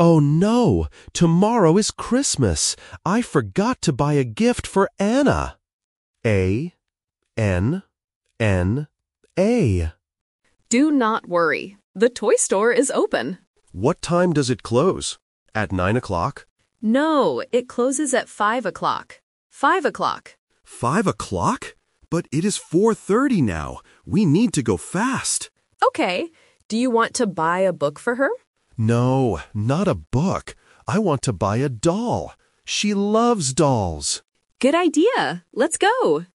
Oh no, tomorrow is Christmas. I forgot to buy a gift for Anna. A, N, N, A. Do not worry. The toy store is open. What time does it close? At 9 o'clock? No, it closes at 5 o'clock. 5 o'clock. 5 o'clock? But it is 4:30 now. We need to go fast. Okay. Do you want to buy a book for her? No, not a book. I want to buy a doll. She loves dolls. Good idea. Let's go.